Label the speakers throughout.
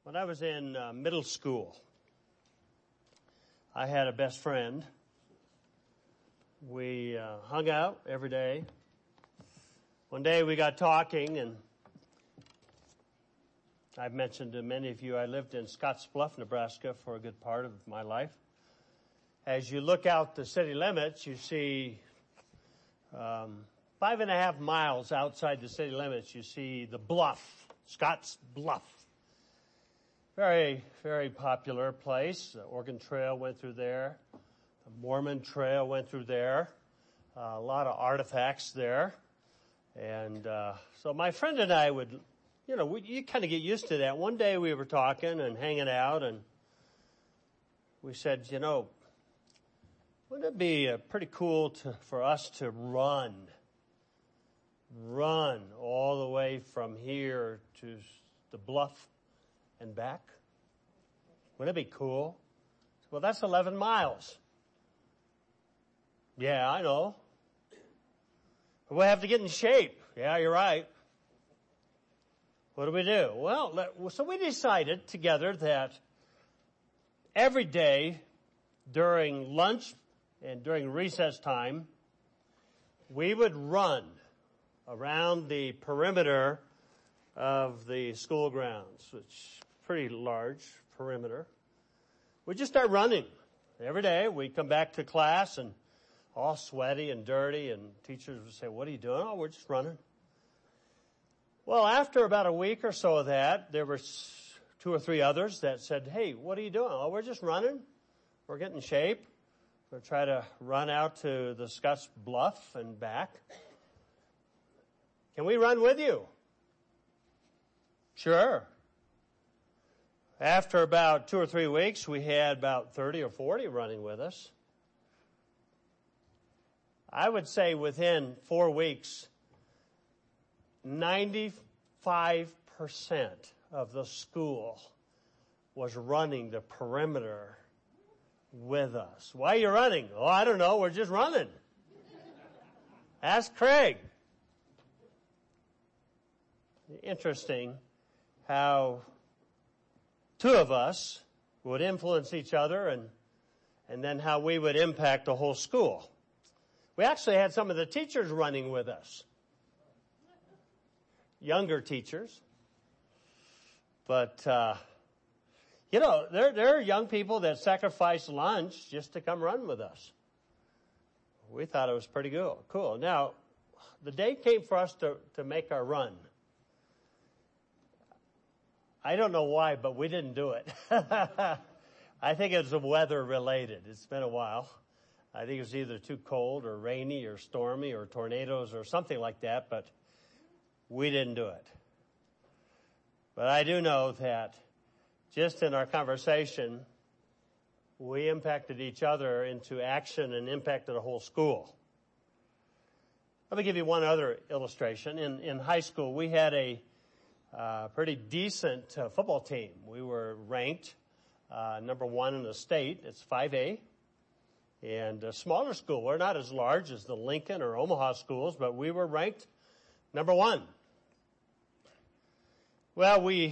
Speaker 1: When I was in middle school, I had a best friend. We hung out every day. One day we got talking, and I've mentioned to many of you I lived in Scottsbluff, Nebraska for a good part of my life. As you look out the city limits, you see 5.5 miles outside the city limits, you see the bluff, Scotts Bluff. Very, very popular place. The Oregon Trail went through there. The Mormon Trail went through there. A lot of artifacts there. And so my friend and I would, you kind of get used to that. One day we were talking and hanging out, and we said, wouldn't it be pretty cool for us to run all the way from here to the bluff and back? Wouldn't it be cool? Well, that's 11 miles. Yeah, I know. We'll have to get in shape. Yeah, you're right. What do we do? Well, so we decided together that every day during lunch and during recess time, we would run around the perimeter of the school grounds, which is pretty large perimeter. We just start running every day. We come back to class and all sweaty and dirty, and teachers would say, "What are you doing?" "Oh, we're just running." Well, after about a week or so of that, there were 2 or 3 others that said, "Hey, what are you doing?" "Oh, we're just running. We're getting in shape. We'll try to run out to the Scotts Bluff and back. Can we run with you?" "Sure." After about 2 or 3 weeks, we had about 30 or 40 running with us. I would say within 4 weeks, 95% of the school was running the perimeter with us. "Why are you running?" "Oh, I don't know. We're just running." Ask Craig. Interesting how 2 of us would influence each other and then how we would impact the whole school. We actually had some of the teachers running with us. Younger teachers. But, there are young people that sacrifice lunch just to come run with us. We thought it was pretty cool. Now, the day came for us to make our run. I don't know why, but we didn't do it. I think it was weather related. It's been a while. I think it was either too cold or rainy or stormy or tornadoes or something like that, but we didn't do it. But I do know that just in our conversation, we impacted each other into action and impacted the whole school. Let me give you one other illustration. In high school, we had a pretty decent football team. We were ranked number 1 in the state. It's 5A. And a smaller school. We're not as large as the Lincoln or Omaha schools, but we were ranked number 1. Well, we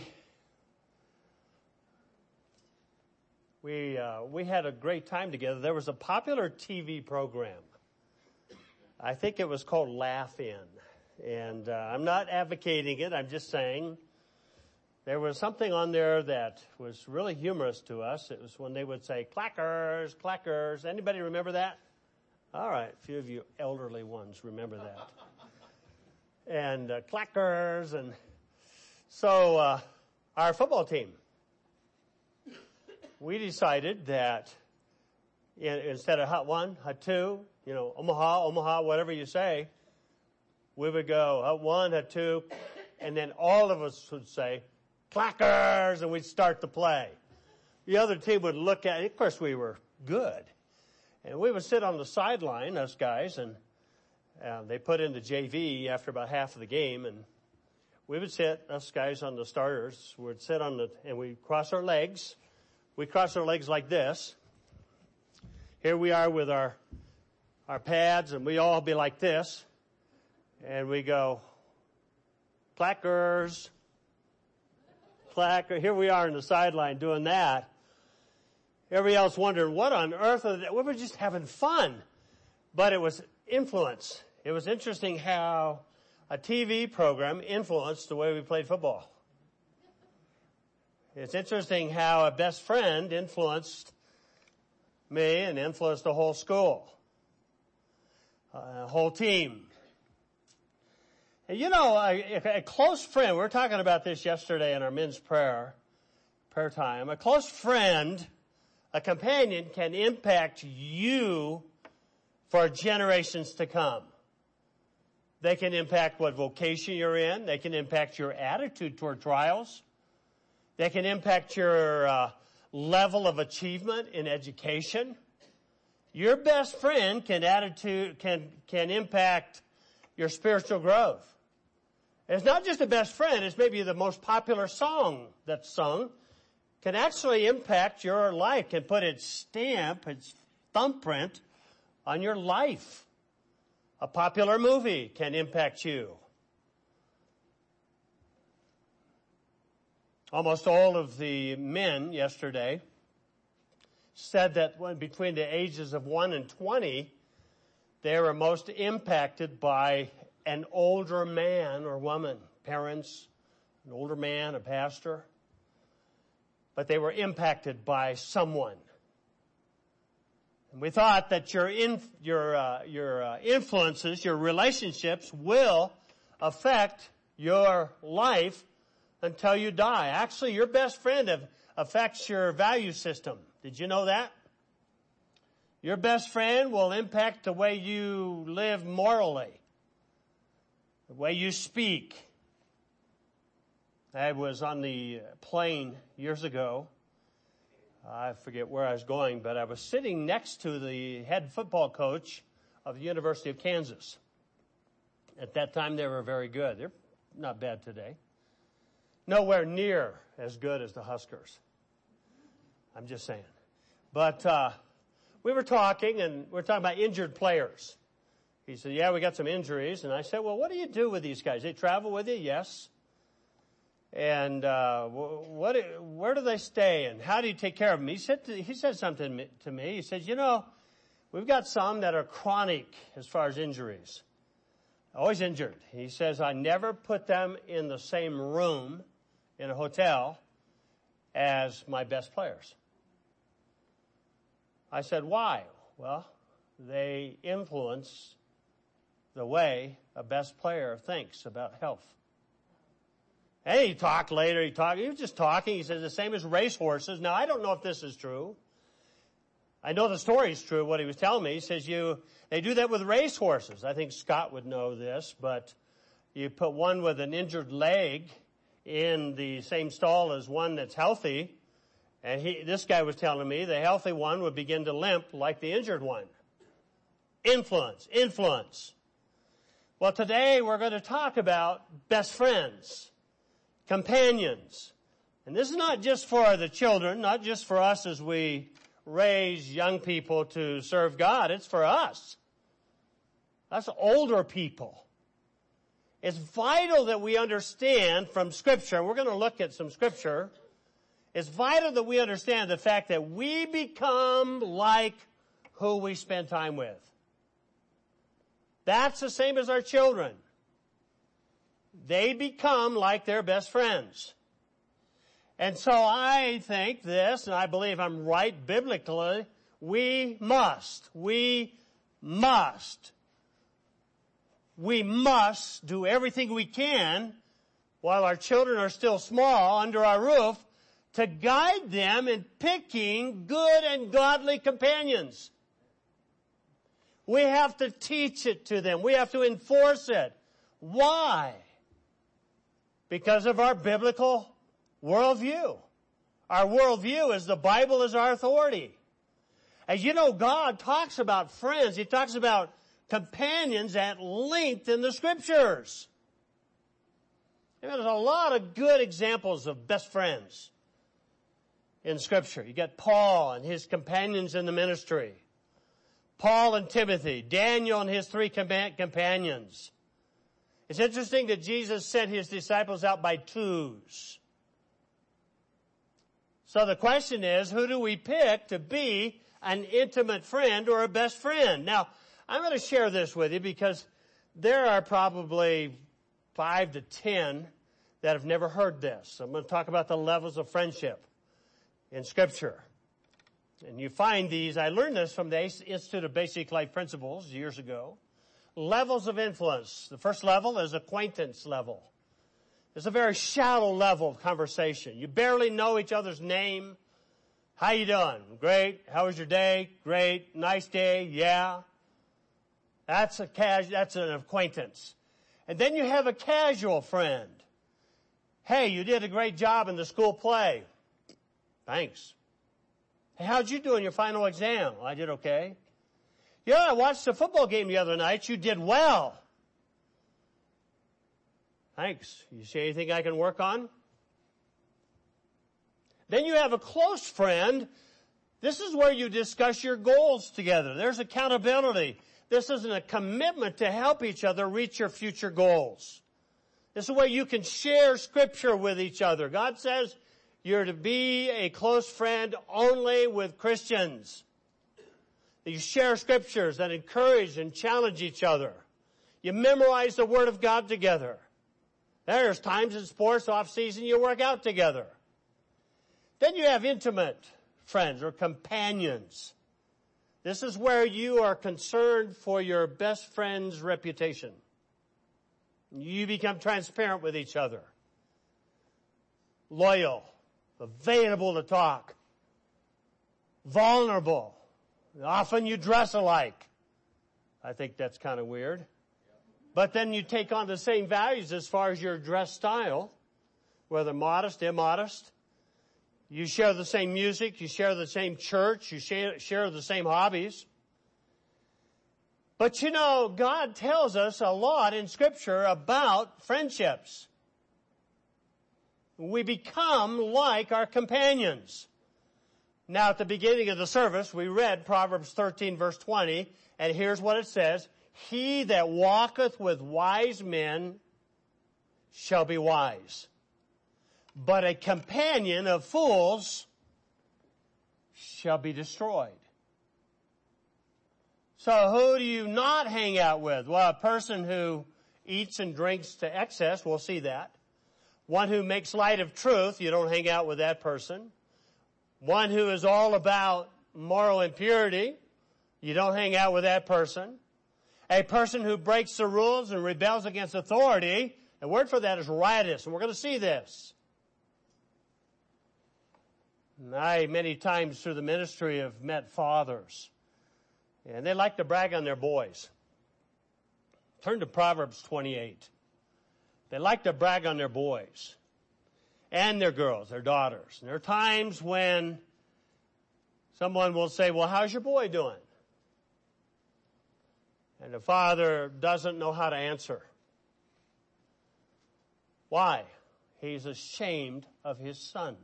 Speaker 1: had a great time together. There was a popular TV program. I think it was called Laugh In. And I'm not advocating it. I'm just saying there was something on there that was really humorous to us. It was when they would say, "Clackers, clackers." Anybody remember that? All right. A few of you elderly ones remember that. And clackers. And so our football team, we decided that instead of hut 1, hut 2, Omaha, whatever you say, we would go hut 1, hut 2, and then all of us would say, "Clackers," and we'd start to play. The other team would look at it. Of course, we were good. And we would sit on the sideline, us guys, and they put in the JV after about half of the game, and we would sit, us guys on the starters, would sit and we'd cross our legs. We cross our legs like this. Here we are with our pads, and we all be like this. And we go, "Clackers." clack. Here we are in the sideline doing that. Everybody else wondering, what on earth are they? We were just having fun. But it was influence. It was interesting how a TV program influenced the way we played football. It's interesting how a best friend influenced me and influenced the whole school, whole team. And you know, a close friend, we were talking about this yesterday in our men's prayer time. A close friend, a companion, can impact you for generations to come. They can impact what vocation you're in. They can impact your attitude toward trials. They can impact your level of achievement in education. Your best friend can impact your spiritual growth. It's not just a best friend, it's maybe the most popular song that's sung, can actually impact your life, can put its stamp, its thumbprint on your life. A popular movie can impact you. Almost all of the men yesterday said that when between the ages of 1 and 20, they were most impacted by an older man or woman, parents, an older man, a pastor. But they were impacted by someone. And we thought that your influences, your relationships will affect your life until you die. Actually, your best friend affects your value system. Did you know that? Your best friend will impact the way you live morally, the way you speak. I was on the plane years ago. I forget where I was going, but I was sitting next to the head football coach of the University of Kansas. At that time, they were very good. They're not bad today. Nowhere near as good as the Huskers. I'm just saying. But we were talking, and we were talking about injured players. He said, yeah, we got some injuries. And I said, well, what do you do with these guys? They travel with you? Yes. And where do they stay, and how do you take care of them? He said something to me. He said, you know, we've got some that are chronic as far as injuries. Always injured. He says, I never put them in the same room in a hotel as my best players. I said, why? Well, they influence the way a best player thinks about health. And he talked later, he was just talking. He says the same as racehorses. Now, I don't know if this is true. I know the story is true, what he was telling me. He says they do that with racehorses. I think Scott would know this, but you put one with an injured leg in the same stall as one that's healthy, and this guy was telling me the healthy one would begin to limp like the injured one. Influence. Well, today we're going to talk about best friends. Companions. And this is not just for the children, not just for us as we raise young people to serve God. It's for us. That's older people. It's vital that we understand from Scripture, and we're going to look at some Scripture. It's vital that we understand the fact that we become like who we spend time with. That's the same as our children. They become like their best friends. And so I think this, and I believe I'm right biblically, we must do everything we can while our children are still small under our roof to guide them in picking good and godly companions. We have to teach it to them. We have to enforce it. Why? Because of our biblical worldview. Our worldview is the Bible is our authority. As you know, God talks about friends. He talks about companions at length in the Scriptures. And there's a lot of good examples of best friends in Scripture. You got Paul and his companions in the ministry. Paul and Timothy. Daniel and his 3 companions. It's interesting that Jesus sent his disciples out by twos. So the question is, who do we pick to be an intimate friend or a best friend? Now, I'm going to share this with you because there are probably 5 to 10 that have never heard this. I'm going to talk about the levels of friendship in Scripture. And you find these, I learned this from the Institute of Basic Life Principles years ago. Levels of influence. The first level is acquaintance level. It's a very shallow level of conversation. You barely know each other's name. How you doing? Great. How was your day? Great. Nice day. Yeah. That's an acquaintance. And then you have a casual friend. Hey, you did a great job in the school play. Thanks. Hey, how'd you do in your final exam? Well, I did okay. Yeah, I watched the football game the other night. You did well. Thanks. You see anything I can work on? Then you have a close friend. This is where you discuss your goals together. There's accountability. This isn't a commitment to help each other reach your future goals. This is where you can share Scripture with each other. God says you're to be a close friend only with Christians. You share Scriptures that encourage and challenge each other. You memorize the Word of God together. There's times in sports off season you work out together. Then you have intimate friends or companions. This is where you are concerned for your best friend's reputation. You become transparent with each other. Loyal, available to talk, vulnerable. Often you dress alike. I think that's kind of weird. But then you take on the same values as far as your dress style, whether modest, immodest. You share the same music, you share the same church, you share the same hobbies. But you know, God tells us a lot in Scripture about friendships. We become like our companions. Now at the beginning of the service, we read Proverbs 13 verse 20, and here's what it says. He that walketh with wise men shall be wise, but a companion of fools shall be destroyed. So who do you not hang out with? Well, a person who eats and drinks to excess, we'll see that. One who makes light of truth, you don't hang out with that person. One who is all about moral impurity, you don't hang out with that person. A person who breaks the rules and rebels against authority, the word for that is riotous, and we're going to see this. And I, many times through the ministry, have met fathers, and they like to brag on their boys. Turn to Proverbs 28. They like to brag on their boys and their girls, their daughters. And there are times when someone will say, well, how's your boy doing? And the father doesn't know how to answer. Why? He's ashamed of his son.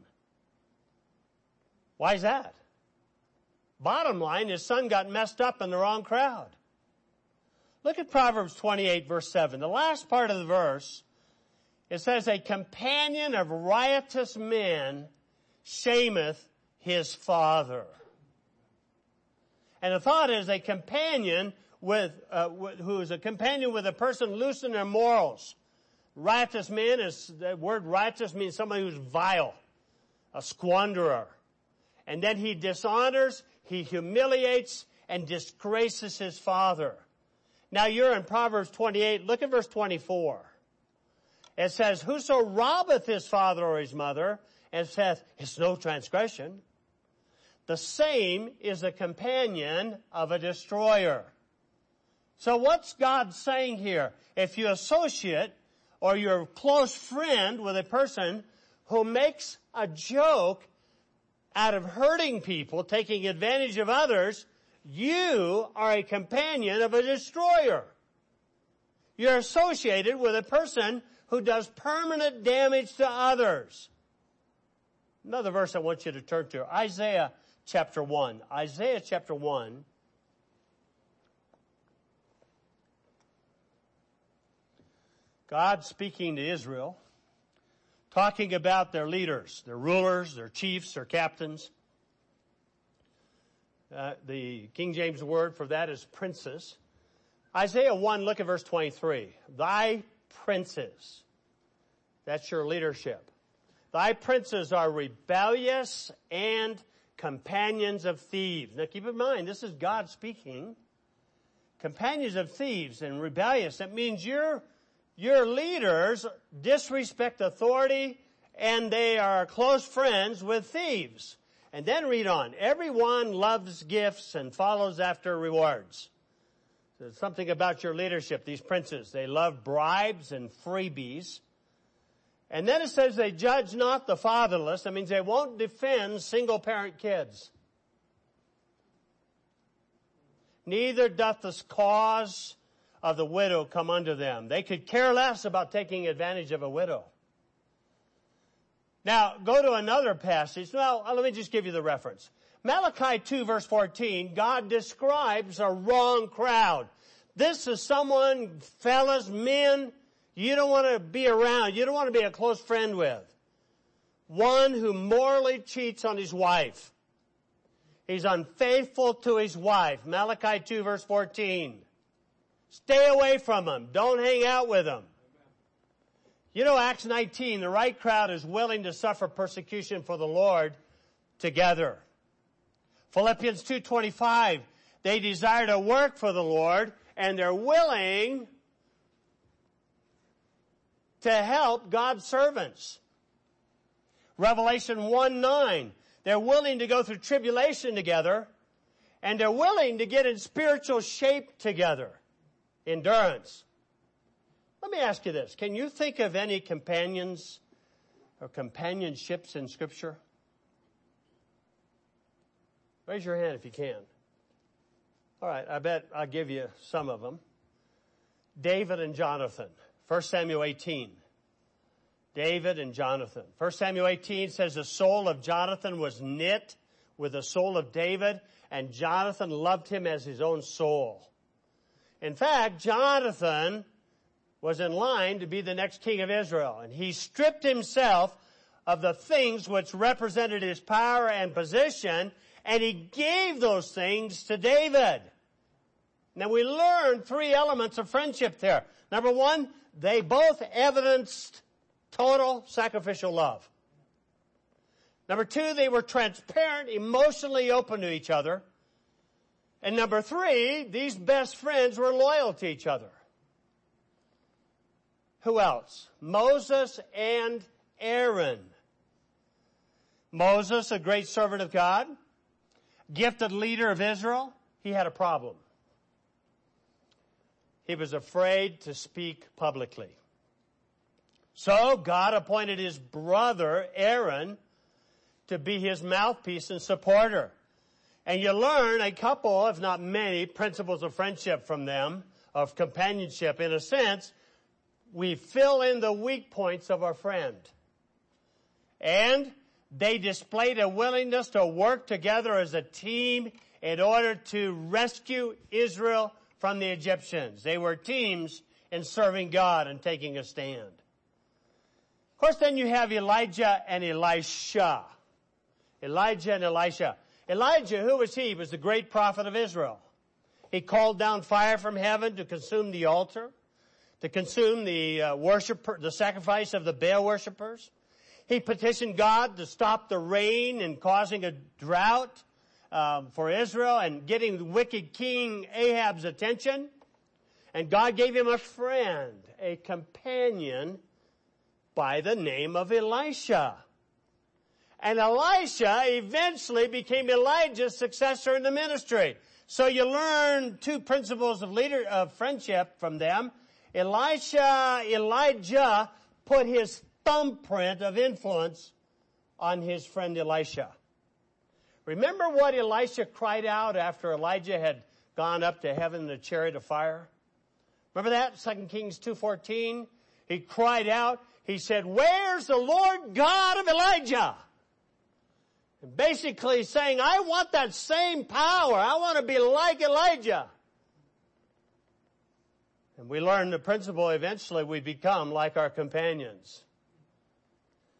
Speaker 1: Why is that? Bottom line, his son got messed up in the wrong crowd. Look at Proverbs 28 verse 7. The last part of the verse, it says, a companion of riotous men shameth his father. And the thought is a companion who is a companion with a person loose in their morals. Riotous man the word riotous means somebody who's vile, a squanderer. And then he dishonors, he humiliates, and disgraces his father. Now you're in Proverbs 28, look at verse 24. It says, whoso robbeth his father or his mother, and saith, it's no transgression, the same is a companion of a destroyer. So what's God saying here? If you associate or you're a close friend with a person who makes a joke out of hurting people, taking advantage of others, you are a companion of a destroyer. You're associated with a person who does permanent damage to others. Another verse I want you to turn to, Isaiah chapter 1. Isaiah chapter 1. God speaking to Israel, talking about their leaders, their rulers, their chiefs, their captains. The King James word for that is princes. Isaiah 1, look at verse 23. Thy princes, that's your leadership. Thy princes are rebellious and companions of thieves. Now keep in mind, this is God speaking. Companions of thieves and rebellious. That means your leaders disrespect authority and they are close friends with thieves. And then read on. Everyone loves gifts and follows after rewards. There's something about your leadership, these princes. They love bribes and freebies. And then it says they judge not the fatherless. That means they won't defend single-parent kids. Neither doth the cause of the widow come unto them. They could care less about taking advantage of a widow. Now, go to another passage. Well, let me just give you the reference. Malachi 2 verse 14, God describes a wrong crowd. This is someone, fellas, men, you don't want to be around. You don't want to be a close friend with. One who morally cheats on his wife. He's unfaithful to his wife. Malachi 2 verse 14. Stay away from him. Don't hang out with him. You know, Acts 19, the right crowd is willing to suffer persecution for the Lord together. Philippians 2:25, they desire to work for the Lord and they're willing to help God's servants. Revelation 1:9, they're willing to go through tribulation together and they're willing to get in spiritual shape together. Endurance. Let me ask you this. Can you think of any companions or companionships in Scripture? Raise your hand if you can. All right, I bet I'll give you some of them. David and Jonathan. 1 Samuel 18. David and Jonathan. 1 Samuel 18 says the soul of Jonathan was knit with the soul of David, and Jonathan loved him as his own soul. In fact, Jonathan was in line to be the next king of Israel. And he stripped himself of the things which represented his power and position, and he gave those things to David. Now we learn three elements of friendship there. Number one, they both evidenced total sacrificial love. Number two, they were transparent, emotionally open to each other. And number three, these best friends were loyal to each other. Who else? Moses and Aaron. Moses, a great servant of God, gifted leader of Israel, he had a problem. He was afraid to speak publicly. So God appointed his brother Aaron to be his mouthpiece and supporter. And you learn a couple, if not many, principles of friendship from them, of companionship. In a sense, we fill in the weak points of our friend. And they displayed a willingness to work together as a team in order to rescue Israel from the Egyptians. They were teams in serving God and taking a stand. Of course, then you have Elijah and Elisha. Elijah and Elisha. Elijah, who was he? He was the great prophet of Israel. He called down fire from heaven to consume the altar, to consume the sacrifice of the Baal worshipers. He petitioned God to stop the rain and causing a drought for Israel and getting the wicked king Ahab's attention. And God gave him a friend, a companion by the name of Elisha. And Elisha eventually became Elijah's successor in the ministry. So you learn two principles of friendship from them. Elijah put his thumbprint of influence on his friend Elisha. Remember what Elisha cried out after Elijah had gone up to heaven in a chariot of fire? Remember that? 2 Kings 2:14. He cried out. He said, "Where's the Lord God of Elijah?" And basically saying, I want that same power. I want to be like Elijah. And we learn the principle, eventually we become like our companions.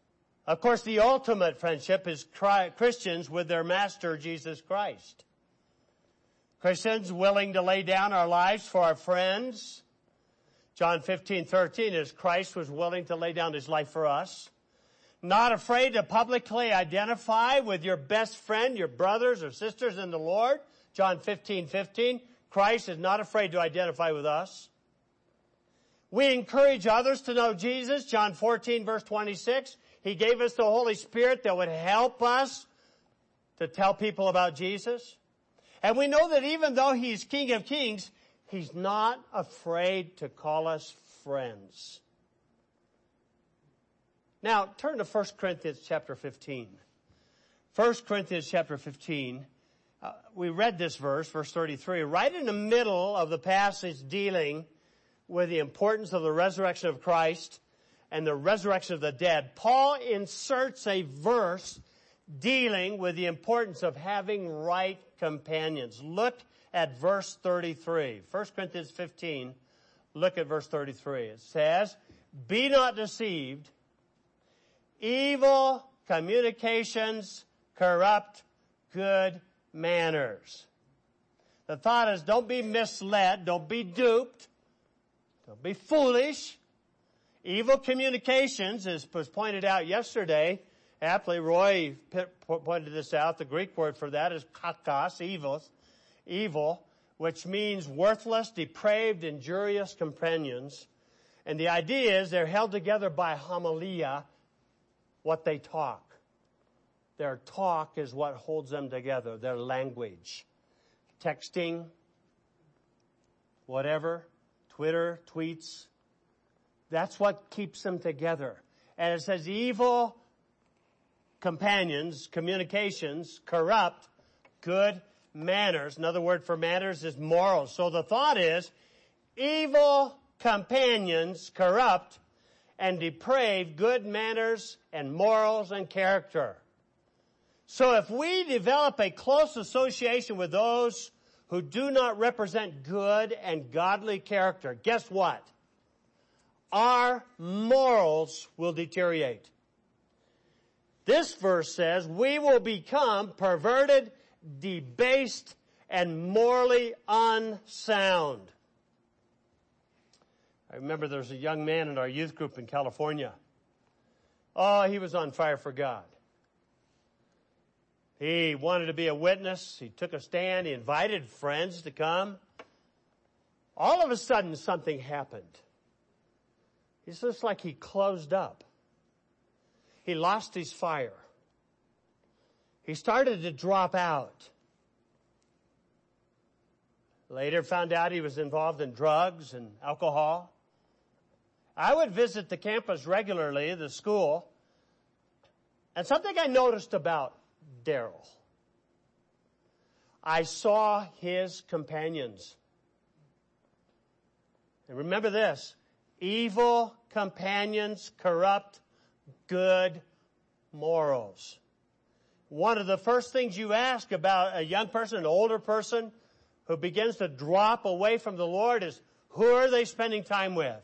Speaker 1: Of course, the ultimate friendship is Christians with their Master, Jesus Christ. Christians willing to lay down our lives for our friends. John 15:13 is Christ was willing to lay down his life for us. Not afraid to publicly identify with your best friend, your brothers or sisters in the Lord. John 15:15. Christ is not afraid to identify with us. We encourage others to know Jesus. John 14 verse 26. He gave us the Holy Spirit that would help us to tell people about Jesus. And we know that even though he's King of Kings, he's not afraid to call us friends. Now, turn to 1 Corinthians chapter 15. 1 Corinthians chapter 15. We read this verse 33, right in the middle of the passage dealing with the importance of the resurrection of Christ and the resurrection of the dead. Paul inserts a verse dealing with the importance of having right companions. Look at verse 33. 1 Corinthians 15, look at verse 33. It says, "Be not deceived. Evil communications corrupt good manners." The thought is, don't be misled, don't be duped, don't be foolish. Evil communications, as was pointed out yesterday, aptly Roy pointed this out, the Greek word for that is kakos, evil, which means worthless, depraved, injurious companions. And the idea is they're held together by homilia, what they talk. Their talk is what holds them together, their language. Texting, whatever, Twitter, tweets, that's what keeps them together. And it says evil companions, communications, corrupt good manners. Another word for manners is morals. So the thought is, evil companions corrupt and deprave good manners and morals and character. So if we develop a close association with those who do not represent good and godly character, guess what? Our morals will deteriorate. This verse says we will become perverted, debased, and morally unsound. I remember there was a young man in our youth group in California. Oh, he was on fire for God. He wanted to be a witness. He took a stand. He invited friends to come. All of a sudden, something happened. It's just like he closed up. He lost his fire. He started to drop out. Later found out he was involved in drugs and alcohol. I would visit the campus regularly, the school, and something I noticed about Daryl. I saw his companions. And remember this, evil companions corrupt good morals. One of the first things you ask about a young person, an older person who begins to drop away from the Lord is, who are they spending time with?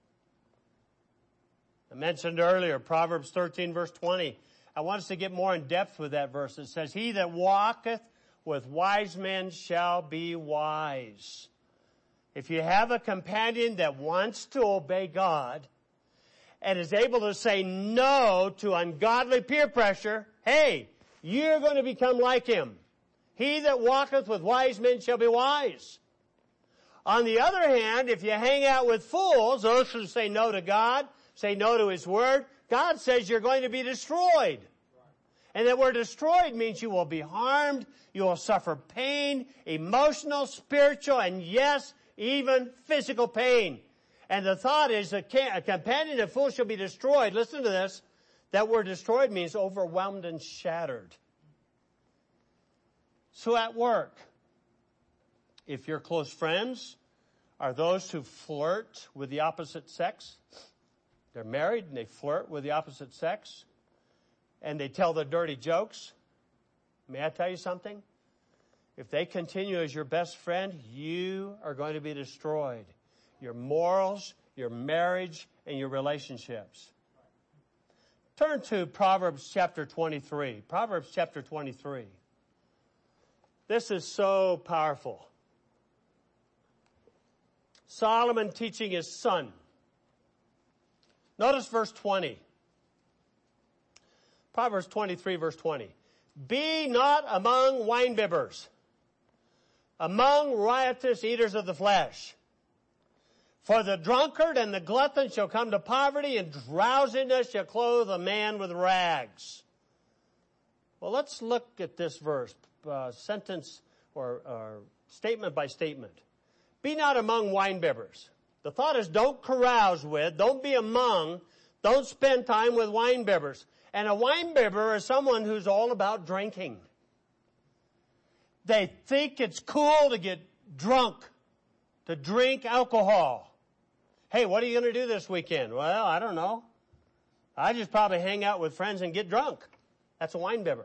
Speaker 1: I mentioned earlier, Proverbs 13 verse 20. I want us to get more in depth with that verse. It says, he that walketh with wise men shall be wise. If you have a companion that wants to obey God and is able to say no to ungodly peer pressure, hey, you're going to become like him. He that walketh with wise men shall be wise. On the other hand, if you hang out with fools, those who say no to God, say no to his word, God says you're going to be destroyed. And that word destroyed means you will be harmed, you will suffer pain, emotional, spiritual, and yes, even physical pain. And the thought is a companion of fools shall be destroyed. Listen to this. That word destroyed means overwhelmed and shattered. So at work, if your close friends are those who flirt with the opposite sex, they're married and they flirt with the opposite sex, and they tell their dirty jokes, may I tell you something? If they continue as your best friend, you are going to be destroyed. Your morals, your marriage, and your relationships. Turn to Proverbs chapter 23. Proverbs chapter 23. This is so powerful. Solomon teaching his son. Notice verse 20. Proverbs 23, verse 20. Be not among winebibbers, among riotous eaters of the flesh. For the drunkard and the glutton shall come to poverty, and drowsiness shall clothe a man with rags. Well, let's look at this verse, sentence or statement by statement. Be not among winebibbers. The thought is don't carouse with, don't be among, don't spend time with winebibbers. And a winebibber is someone who's all about drinking. They think it's cool to get drunk, to drink alcohol. Hey, what are you going to do this weekend? Well, I don't know. I just probably hang out with friends and get drunk. That's a winebibber.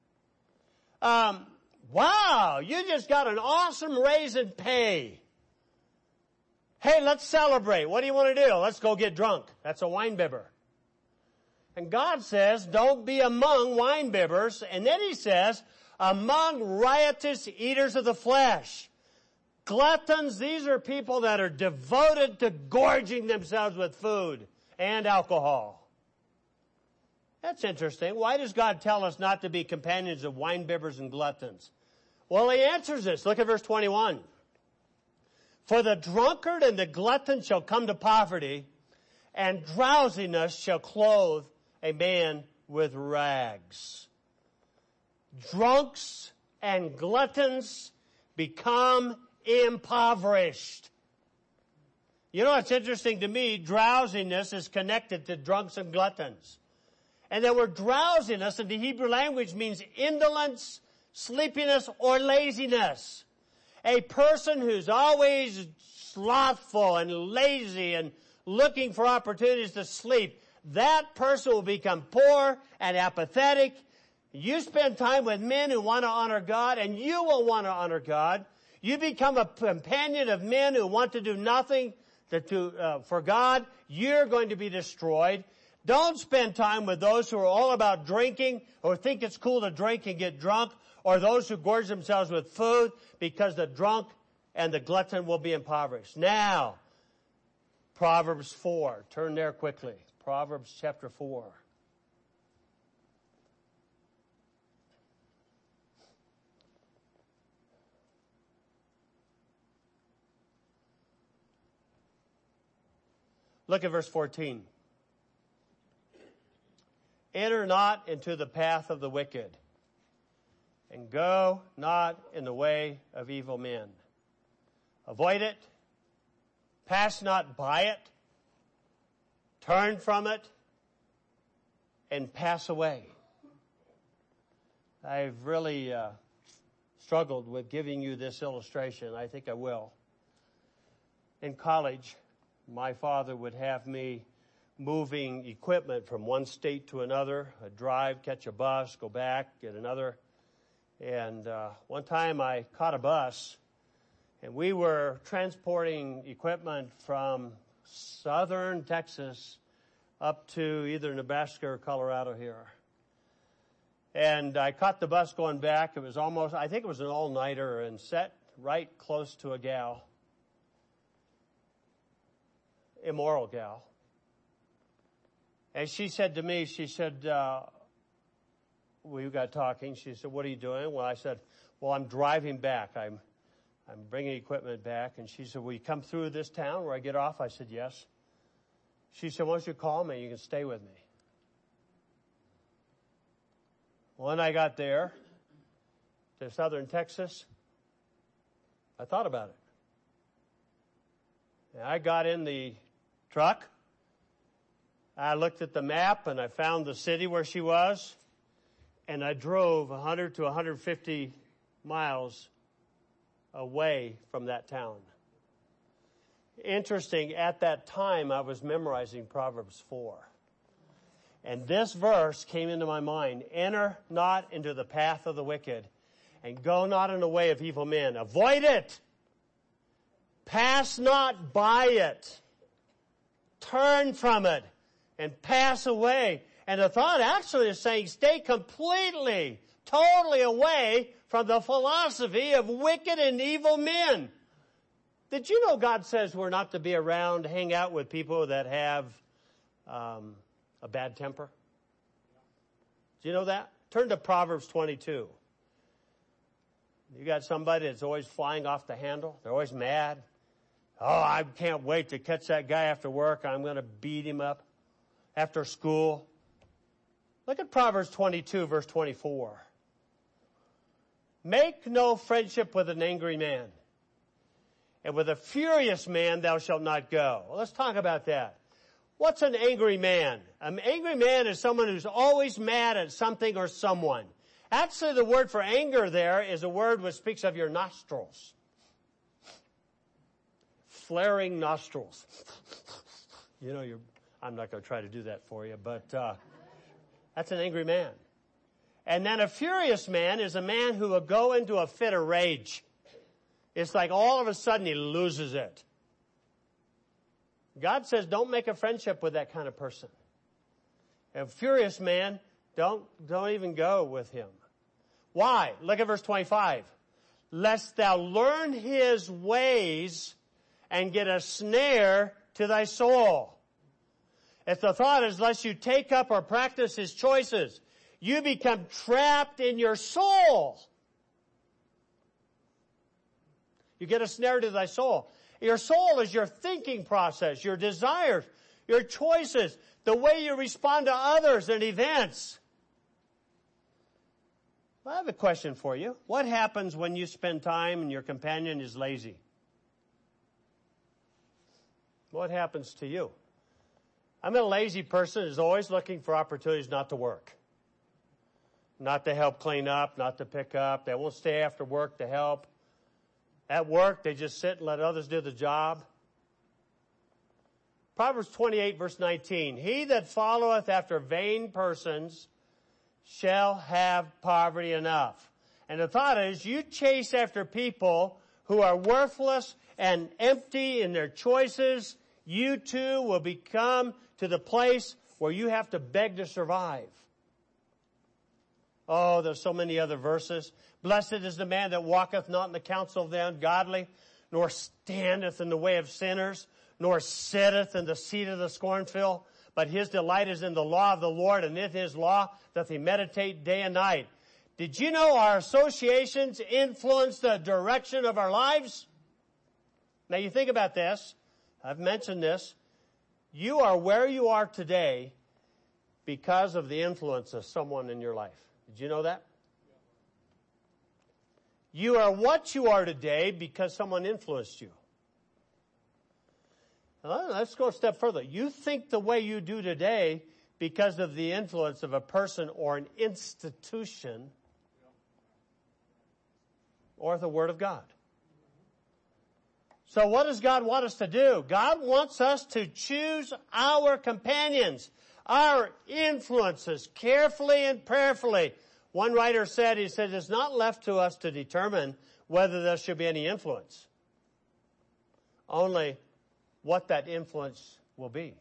Speaker 1: Wow, you just got an awesome raise in pay. Hey, let's celebrate. What do you want to do? Let's go get drunk. That's a winebibber. And God says, don't be among winebibbers. And then he says, among riotous eaters of the flesh. Gluttons, these are people that are devoted to gorging themselves with food and alcohol. That's interesting. Why does God tell us not to be companions of winebibbers and gluttons? Well, he answers this. Look at verse 21. For the drunkard and the glutton shall come to poverty, and drowsiness shall clothe a man with rags. Drunks and gluttons become impoverished. You know what's interesting to me? Drowsiness is connected to drunks and gluttons. And the word drowsiness in the Hebrew language means indolence, sleepiness, or laziness. A person who's always slothful and lazy and looking for opportunities to sleep, that person will become poor and apathetic. You spend time with men who want to honor God, and you will want to honor God. You become a companion of men who want to do nothing for God, you're going to be destroyed. Don't spend time with those who are all about drinking or think it's cool to drink and get drunk, or those who gorge themselves with food, because the drunk and the glutton will be impoverished. Now, Proverbs 4. Turn there quickly. Proverbs chapter 4. Look at verse 14. Enter not into the path of the wicked, and go not in the way of evil men. Avoid it. Pass not by it. Turn from it, and pass away. I've really struggled with giving you this illustration. I think I will. In college, my father would have me moving equipment from one state to another, a drive, catch a bus, go back, get another. And one time I caught a bus, and we were transporting equipment from southern Texas up to either Nebraska or Colorado here. And I caught the bus going back. It was I think it was an all-nighter, and sat right close to a gal. Immoral gal. And she said to me, we got talking. She said, what are you doing? Well, I said, well, I'm driving back. I'm bringing equipment back. And she said, will you come through this town where I get off? I said, yes. She said, once you call me, you can stay with me. When I got there to southern Texas, I thought about it. And I got in the truck. I looked at the map, and I found the city where she was, and I drove 100 to 150 miles away from that town. Interesting, at that time I was memorizing Proverbs 4. And this verse came into my mind. Enter not into the path of the wicked, and go not in the way of evil men. Avoid it. Pass not by it. Turn from it and pass away. And the thought actually is saying stay completely, totally away from the philosophy of wicked and evil men. Did you know God says we're not to be around, hang out with people that have a bad temper? Do you know that? Turn to Proverbs 22. You got somebody that's always flying off the handle. They're always mad. Oh, I can't wait to catch that guy after work. I'm going to beat him up after school. Look at Proverbs 22, verse 24. Make no friendship with an angry man, and with a furious man thou shalt not go. Well, let's talk about that. What's an angry man? An angry man is someone who's always mad at something or someone. Actually, the word for anger there is a word which speaks of your nostrils. Flaring nostrils. You know, I'm not going to try to do that for you, but that's an angry man. And then a furious man is a man who will go into a fit of rage. It's like all of a sudden he loses it. God says don't make a friendship with that kind of person. A furious man, don't even go with him. Why? Look at verse 25. Lest thou learn his ways and get a snare to thy soul. If the thought is lest you take up or practice his choices, you become trapped in your soul. You get a snare to thy soul. Your soul is your thinking process, your desires, your choices, the way you respond to others and events. I have a question for you. What happens when you spend time and your companion is lazy? What happens to you? I'm a lazy person who's always looking for opportunities not to work. Not to help clean up, not to pick up. They won't stay after work to help. At work, they just sit and let others do the job. Proverbs 28, verse 19. He that followeth after vain persons shall have poverty enough. And the thought is, you chase after people who are worthless and empty in their choices, you too will become to the place where you have to beg to survive. Oh, there's so many other verses. Blessed is the man that walketh not in the counsel of the ungodly, nor standeth in the way of sinners, nor sitteth in the seat of the scornful. But his delight is in the law of the Lord, and in his law doth he meditate day and night. Did you know our associations influence the direction of our lives? Now you think about this. I've mentioned this. You are where you are today because of the influence of someone in your life. Did you know that? You are what you are today because someone influenced you. Well, let's go a step further. You think the way you do today because of the influence of a person or an institution or the Word of God. So what does God want us to do? God wants us to choose our companions, our influences, carefully and prayerfully. One writer said, he said, it's not left to us to determine whether there should be any influence. Only what that influence will be.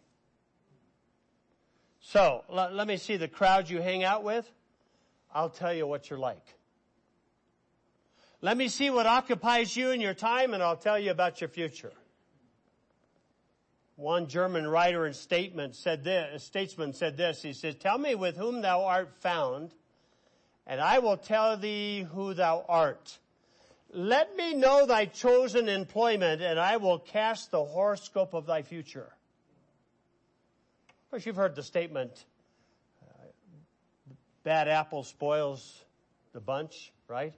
Speaker 1: So, let me see the crowd you hang out with. I'll tell you what you're like. Let me see what occupies you in your time, and I'll tell you about your future. One German writer and statesman said this. He says, tell me with whom thou art found, and I will tell thee who thou art. Let me know thy chosen employment, and I will cast the horoscope of thy future. Of course, you've heard the statement, bad apple spoils the bunch, right?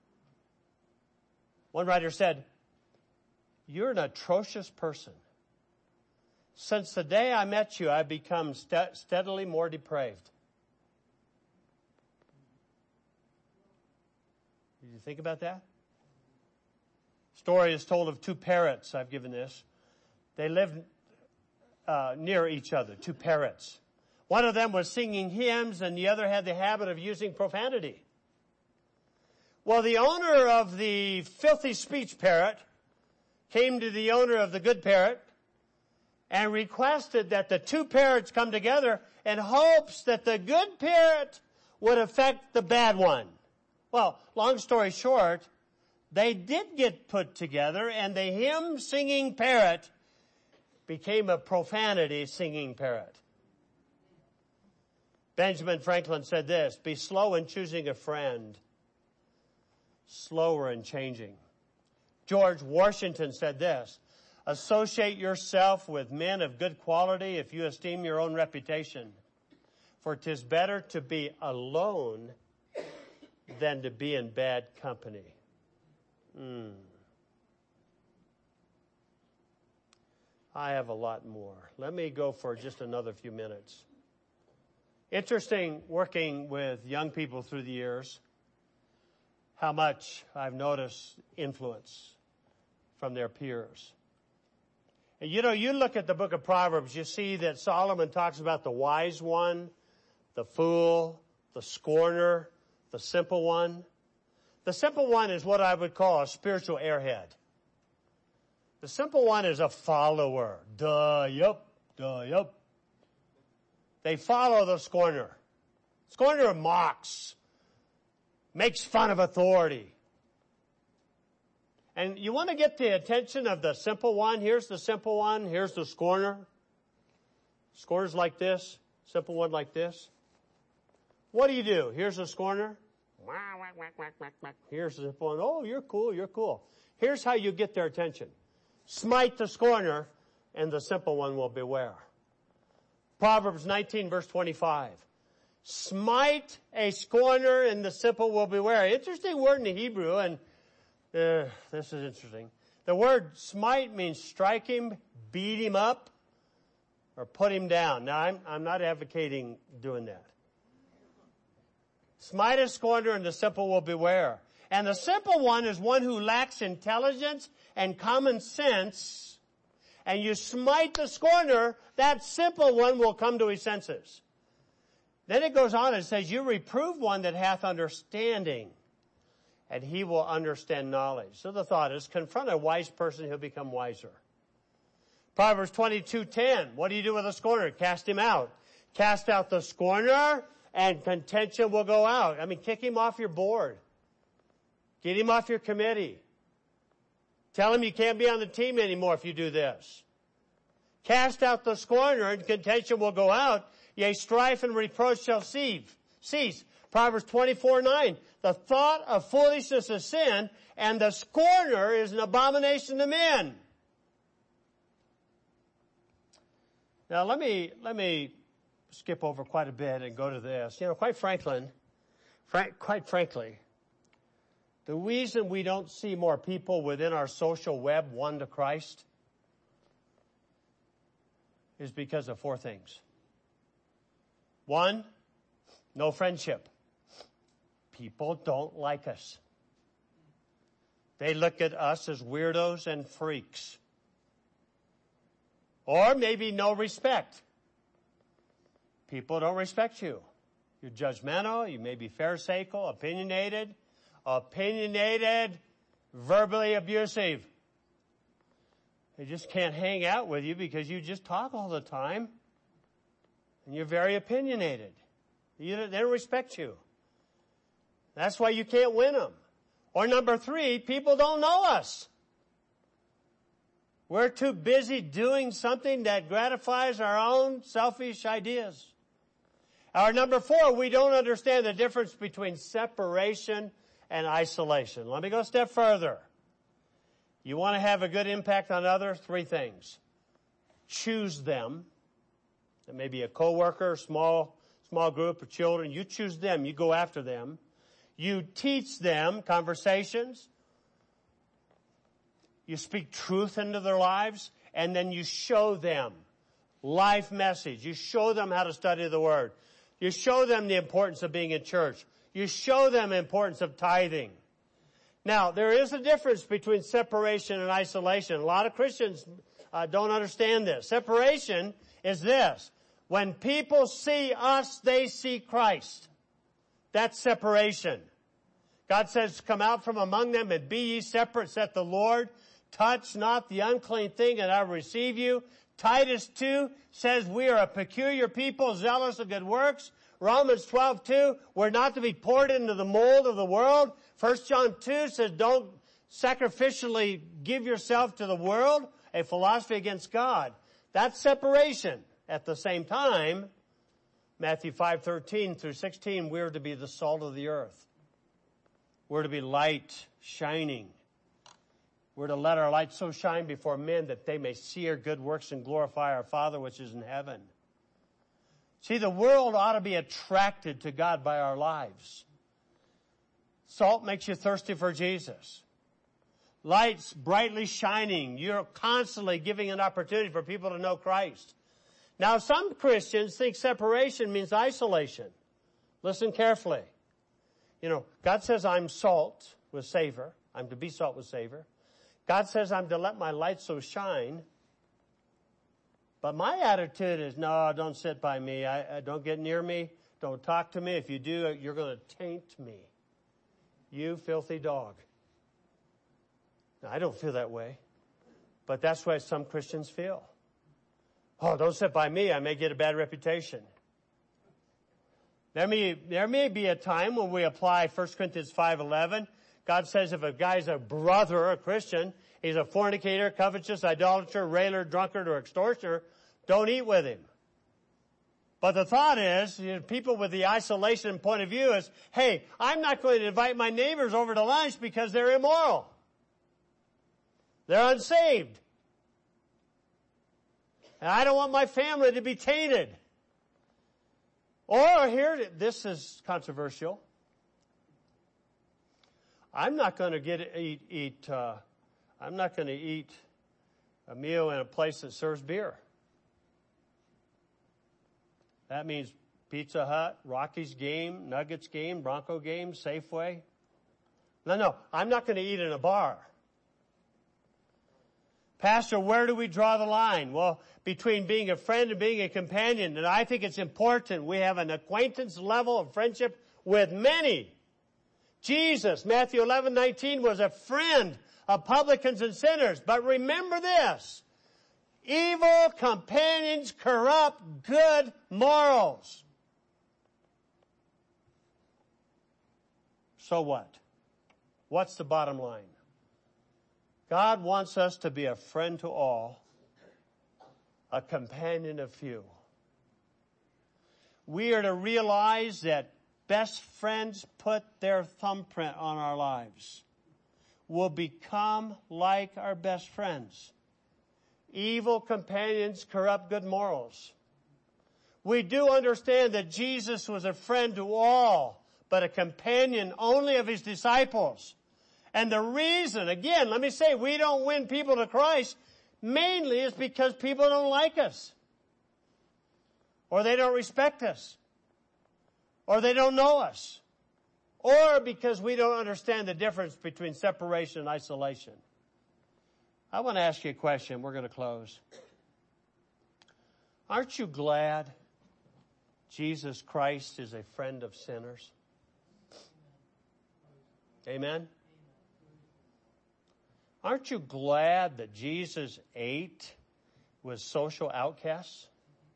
Speaker 1: One writer said, you're an atrocious person. Since the day I met you, I've become steadily more depraved. Did you think about that? Story is told of two parrots. I've given this. They lived near each other, two parrots. One of them was singing hymns, and the other had the habit of using profanity. Well, the owner of the filthy speech parrot came to the owner of the good parrot and requested that the two parrots come together in hopes that the good parrot would affect the bad one. Well, long story short, they did get put together, and the hymn-singing parrot became a profanity-singing parrot. Benjamin Franklin said this, "Be slow in choosing a friend, slower in changing." George Washington said this, "Associate yourself with men of good quality if you esteem your own reputation. For 'tis better to be alone than to be in bad company." I have a lot more. Let me go for just another few minutes. Interesting working with young people through the years, how much I've noticed influence from their peers. And you look at the book of Proverbs, you see that Solomon talks about the wise one, the fool, the scorner, the simple one. The simple one is what I would call a spiritual airhead. The simple one is a follower. Yup. They follow the scorner. Scorner mocks, makes fun of authority. And you want to get the attention of the simple one. Here's the simple one. Here's the scorner. Scorner's like this. Simple one like this. What do? Here's the scorner. Here's the simple one. Oh, you're cool. Here's how you get their attention. Smite the scorner, and the simple one will beware. Proverbs 19, verse 25. Smite a scorner, and the simple will beware. Interesting word in the Hebrew, and this is interesting. The word smite means strike him, beat him up, or put him down. Now, I'm not advocating doing that. Smite a scorner, and the simple will beware. And the simple one is one who lacks intelligence and common sense. And you smite the scorner, that simple one will come to his senses. Then it goes on and says, you reprove one that hath understanding, and he will understand knowledge. So the thought is, confront a wise person, he'll become wiser. Proverbs 22:10, what do you do with a scorner? Cast him out. Cast out the scorner, and contention will go out. I mean, kick him off your board. Get him off your committee. Tell him you can't be on the team anymore if you do this. Cast out the scorner, and contention will go out. Yea, strife and reproach shall cease. Proverbs 24:9. The thought of foolishness is sin, and the scorner is an abomination to men. Now let me skip over quite a bit and go to this. Quite frankly, the reason we don't see more people within our social web won to Christ is because of four things. One, no friendship. People don't like us. They look at us as weirdos and freaks. Or maybe no respect. People don't respect you. You're judgmental. You may be pharisaical, opinionated, verbally abusive. They just can't hang out with you because you just talk all the time. And you're very opinionated. They don't respect you. That's why you can't win them. Or number three, people don't know us. We're too busy doing something that gratifies our own selfish ideas. Or number four, we don't understand the difference between separation and isolation. Let me go a step further. You want to have a good impact on others? Three things. Choose them. It may be a coworker, small group of children. You choose them. You go after them. You teach them conversations. You speak truth into their lives. And then you show them life message. You show them how to study the Word. You show them the importance of being in church. You show them the importance of tithing. Now, there is a difference between separation and isolation. A lot of Christians don't understand this. Separation is this. When people see us, they see Christ. That's separation. God says, come out from among them and be ye separate, saith the Lord, touch not the unclean thing, and I will receive you. Titus 2 says we are a peculiar people, zealous of good works. Romans 12:2, we're not to be poured into the mold of the world. 1 John 2 says don't sacrificially give yourself to the world, a philosophy against God. That's separation. At the same time, Matthew 5:13 through 16, we're to be the salt of the earth. We're to be light shining. We're to let our light so shine before men that they may see our good works and glorify our Father which is in heaven. See, the world ought to be attracted to God by our lives. Salt makes you thirsty for Jesus. Light's brightly shining. You're constantly giving an opportunity for people to know Christ. Now, some Christians think separation means isolation. Listen carefully. You know, God says I'm salt with savor. I'm to be salt with savor. God says I'm to let my light so shine. But my attitude is, no, don't sit by me. Don't get near me. Don't talk to me. If you do, you're going to taint me. You filthy dog. Now, I don't feel that way. But that's why some Christians feel. Oh, don't sit by me. I may get a bad reputation. There may be a time when we apply 1 Corinthians 5:11. God says if a guy's a brother, a Christian, he's a fornicator, covetous, idolater, railer, drunkard, or extortioner, don't eat with him. But the thought is, people with the isolation point of view is, hey, I'm not going to invite my neighbors over to lunch because they're immoral. They're unsaved. And I don't want my family to be tainted. Or here, this is controversial. I'm not going to eat a meal in a place that serves beer. That means Pizza Hut, Rockies game, Nuggets game, Bronco game, Safeway. No, I'm not going to eat in a bar. Pastor, where do we draw the line? Well, between being a friend and being a companion. And I think it's important we have an acquaintance level of friendship with many. Jesus, Matthew 11:19, was a friend of publicans and sinners. But remember this. Evil companions corrupt good morals. So what? What's the bottom line? God wants us to be a friend to all, a companion of few. We are to realize that best friends put their thumbprint on our lives. We'll become like our best friends. Evil companions corrupt good morals. We do understand that Jesus was a friend to all, but a companion only of his disciples. And the reason, again, let me say, we don't win people to Christ mainly is because people don't like us. Or they don't respect us. Or they don't know us. Or because we don't understand the difference between separation and isolation. I want to ask you a question. We're going to close. Aren't you glad Jesus Christ is a friend of sinners? Amen? Aren't you glad that Jesus ate with social outcasts?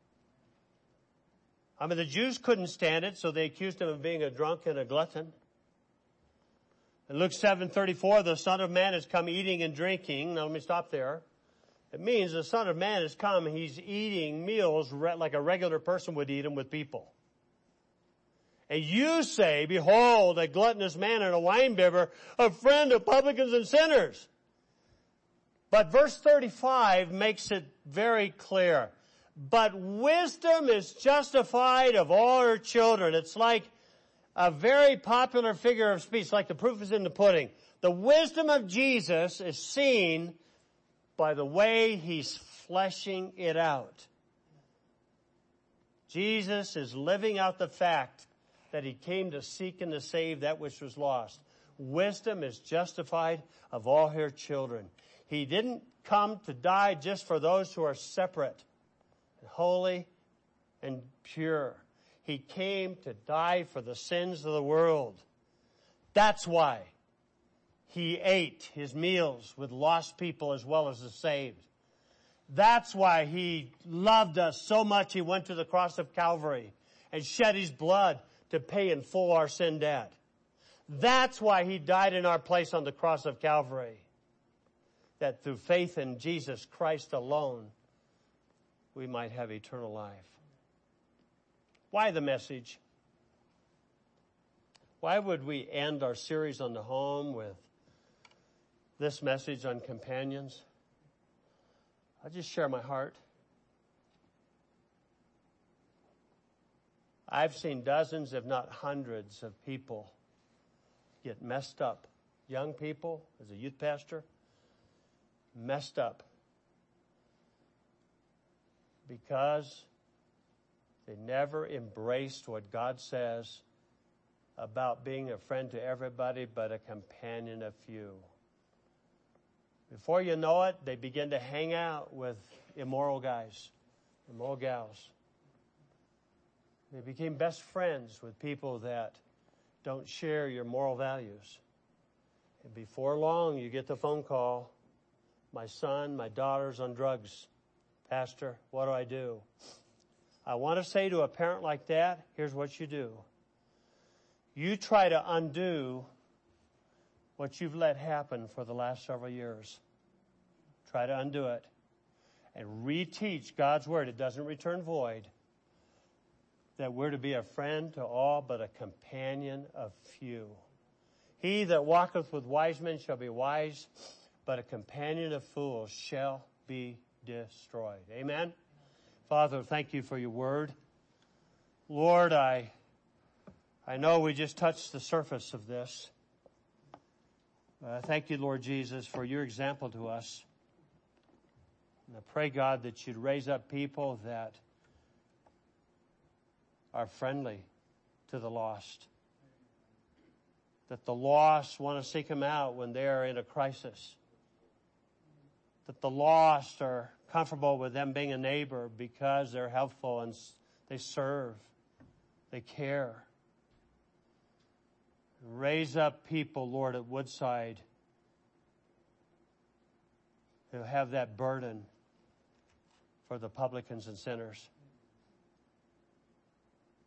Speaker 1: I mean, the Jews couldn't stand it, so they accused him of being a drunk and a glutton. In Luke 7:34, the Son of Man has come eating and drinking. Now let me stop there. It means the Son of Man has come, he's eating meals like a regular person would eat them with people. And you say, behold, a gluttonous man and a winebibber, a friend of publicans and sinners. But verse 35 makes it very clear. But wisdom is justified of all her children. It's like a very popular figure of speech, like the proof is in the pudding. The wisdom of Jesus is seen by the way he's fleshing it out. Jesus is living out the fact that he came to seek and to save that which was lost. Wisdom is justified of all her children. He didn't come to die just for those who are separate, holy, and pure. He came to die for the sins of the world. That's why He ate his meals with lost people as well as the saved. That's why he loved us so much he went to the cross of Calvary and shed his blood to pay in full our sin debt. That's why he died in our place on the cross of Calvary. That through faith in Jesus Christ alone, we might have eternal life. Why the message? Why would we end our series on the home with this message on companions? I'll just share my heart. I've seen dozens, if not hundreds, of people get messed up. Young people, as a youth pastor, messed up because they never embraced what God says about being a friend to everybody but a companion of few. Before you know it, they begin to hang out with immoral guys, immoral gals. They became best friends with people that don't share your moral values. And before long, you get the phone call, my son, my daughter's on drugs. Pastor, what do I do? I want to say to a parent like that, here's what you do. You try to undo what you've let happen for the last several years. Try to undo it and reteach God's word. It doesn't return void. That we're to be a friend to all, but a companion of few. He that walketh with wise men shall be wise, but a companion of fools shall be destroyed. Amen? Father, thank you for your word. Lord, I know we just touched the surface of this. Thank you, Lord Jesus, for your example to us. And I pray, God, that you'd raise up people that are friendly to the lost. That the lost want to seek him out when they are in a crisis. That the lost are comfortable with them being a neighbor because they're helpful and they serve. They care. Raise up people, Lord, at Woodside who have that burden for the publicans and sinners.